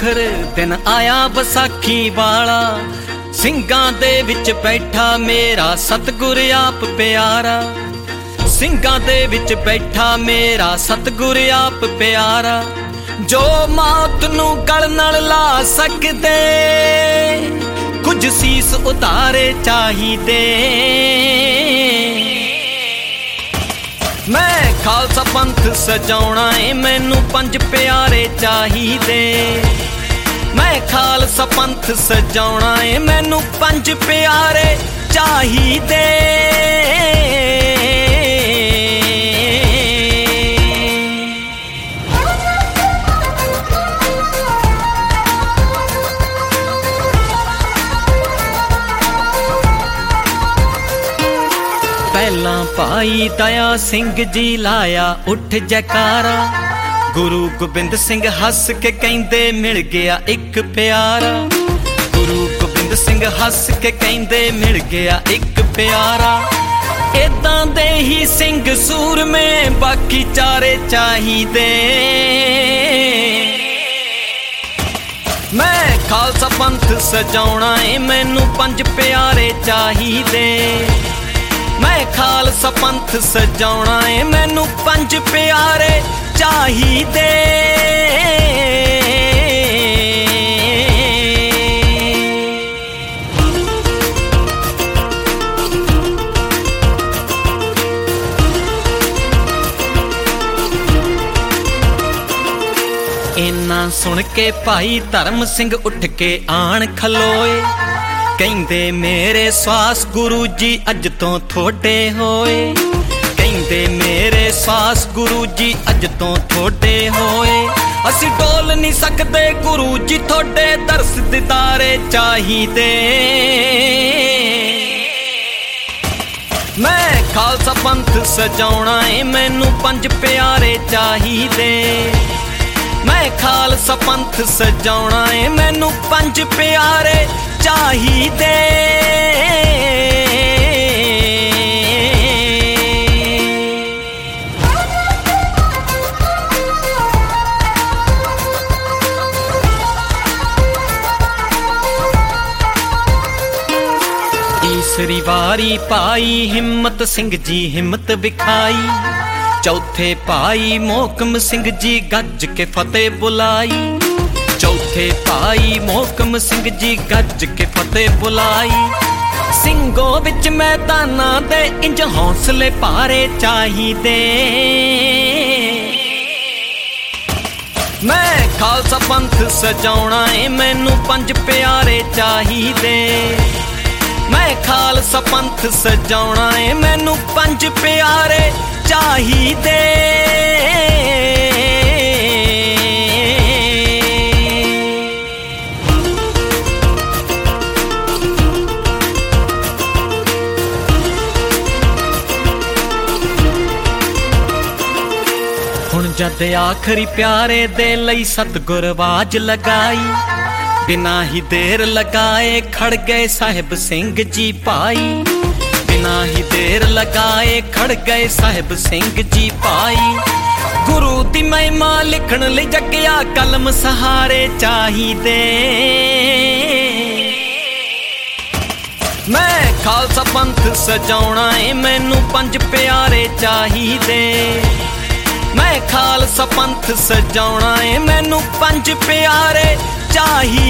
ਆਖਰ ਦਿਨ ਆਇਆ ਵਿਸਾਖੀ ਵਾਲਾ, ਸਿੰਘਾਂ ਦੇ ਵਿੱਚ ਬੈਠਾ ਮੇਰਾ ਸਤਿਗੁਰ ਆਪ ਪਿਆਰਾ। ਸਿੰਘਾਂ ਦੇ ਵਿੱਚ ਬੈਠਾ ਮੇਰਾ ਸਤਿਗੁਰ ਆਪ ਪਿਆਰਾ। ਜੋ ਮੌਤ ਨੂੰ ਗਲ ਨਾਲ ਲਾ ਸਕਦੇ, ਕੁਝ ਸੀਸ ਉਤਾਰੇ ਚਾਹੀਦੇ। ਮੈਂ ਖਾਲਸਾ ਪੰਥ ਸਜਾਉਣਾ ਏ, ਮੈਨੂੰ ਪੰਜ ਪਿਆਰੇ ਚਾਹੀਦੇ। ਮੈਂ ਖਾਲਸਾ ਪੰਥ ਸਜਾਉਣਾ ਏ, ਮੈਨੂੰ ਪੰਜ ਪਿਆਰੇ ਚਾਹੀਦੇ। ਪਹਿਲਾਂ ਭਾਈ ਦਇਆ ਸਿੰਘ ਜੀ ਲਾਇਆ ਉੱਠ ਜੈਕਾਰਾ। ਗੁਰੂ ਗੋਬਿੰਦ ਸਿੰਘ ਹੱਸ ਕੇ ਕਹਿੰਦੇ ਮਿਲ ਗਿਆ ਇੱਕ ਪਿਆਰਾ। ਗੁਰੂ ਗੋਬਿੰਦ ਸਿੰਘ ਹੱਸ ਕੇ ਕਹਿੰਦੇ ਮਿਲ ਗਿਆ ਇੱਕ ਪਿਆਰਾ। ਏਦਾਂ ਦੇ ਹੀ ਸਿੰਘ ਸੂਰਮੇ ਬਾਕੀ ਚਾਰੇ ਚਾਹੀਦੇ। ਮੈਂ ਖਾਲਸਾ ਪੰਥ ਸਜਾਉਣਾ ਏ, ਮੈਨੂੰ ਪੰਜ ਪਿਆਰੇ ਚਾਹੀਦੇ। ਮੈਂ ਖਾਲਸਾ ਪੰਥ ਸਜਾਉਣਾ ਏ, ਮੈਨੂੰ ਪੰਜ ਪਿਆਰੇ ਚਾਹੀਦੇ। ਇੰਨਾ ਸੁਣ ਕੇ ਭਾਈ ਧਰਮ ਸਿੰਘ ਉੱਠ ਕੇ ਆਣ ਖਲੋਏ। ਕਹਿੰਦੇ ਮੇਰੇ ਸਵਾਸ ਗੁਰੂ ਜੀ ਅੱਜ ਤੋਂ ਥੋੜੇ ਹੋਏ। ਕਹਿੰਦੇ ਮੇਰੇ ਸਵਾਸ ਗੁਰੂ ਜੀ ਅੱਜ ਤੋਂ ਥੋੜੇ ਹੋਏ। ਅਸੀਂ ਡੋਲ ਨਹੀਂ ਸਕਦੇ ਗੁਰੂ ਜੀ, ਥੋੜੇ ਦਰਸ ਦਿਦਾਰੇ ਚਾਹੀਦੇ। ਮੈਂ ਖਾਲਸਾ ਪੰਥ ਸਜਾਉਣਾ ਏ, ਮੈਨੂੰ ਪੰਜ ਪਿਆਰੇ ਚਾਹੀਦੇ। ਮੈਂ ਖਾਲਸਾ ਪੰਥ ਸਜਾਉਣਾ ਏ, ਮੈਨੂੰ ਪੰਜ ਪਿਆਰੇ ਚਾਹੀਦੇ। ਤੀਸਰੀ ਵਾਰੀ ਭਾਈ ਹਿੰਮਤ ਸਿੰਘ ਜੀ ਹਿੰਮਤ ਵਿਖਾਈ। ਚੌਥੇ ਭਾਈ ਮੋਹਕਮ ਸਿੰਘ ਜੀ ਗੱਜ ਕੇ ਫਤਿਹ ਬੁਲਾਈ। ਚੌਥੇ ਭਾਈ ਮੋਹਕਮ ਸਿੰਘ ਜੀ ਗੱਜ ਕੇ ਫਤਿਹ ਬੁਲਾਈ। ਸਿੰਘੋ ਵਿੱਚ ਮੈਦਾਨਾਂ ਦੇ ਇੰਜ ਹੌਸਲੇ ਭਾਰੇ ਚਾਹੀਦੇ। ਮੈਂ ਖਾਲਸਾ ਪੰਥ ਸਜਾਉਣਾ ਏ, ਮੈਨੂੰ ਪੰਜ ਪਿਆਰੇ ਚਾਹੀਦੇ। ਮੈਂ ਖਾਲਸਾ ਪੰਥ ਸਜਾਉਣਾ ਏ, ਮੈਨੂੰ ਪੰਜ ਪਿਆਰੇ ਚਾਹੀਦੇ। ਹੁਣ ਜਦ ਆਖਰੀ ਪਿਆਰੇ ਦੇ ਲਈ ਸਤਿਗੁਰ ਆਵਾਜ਼ ਲਗਾਈ। ਬਿਨਾਂ ਹੀ ਦੇਰ ਲਗਾਏ ਖੜ ਗਏ ਸਾਹਿਬ ਸਿੰਘ ਜੀ ਭਾਈ। ਬਿਨਾਂ ਹੀ ਦੇਰ ਲਗਾਏ ਖੜ ਗਏ ਸਾਹਿਬ ਸਿੰਘ ਜੀ ਭਾਈ। ਗੁਰੂ ਦੀ ਮਹਿਮਾ ਲਿਖਣ ਲਈ ਜੱਗਿਆ ਕਲਮ ਸਹਾਰੇ ਚਾਹੀਦੇ। ਮੈਂ ਖਾਲਸਾ ਪੰਥ ਸਜਾਉਣਾ ਏ, ਮੈਨੂੰ ਪੰਜ ਪਿਆਰੇ ਚਾਹੀਦੇ। ਮੈਂ ਖਾਲਸਾ ਪੰਥ ਸਜਾਉਣਾ ਏ, ਮੈਨੂੰ ਪੰਜ ਪਿਆਰੇ ਚਾਹੀਦੇ।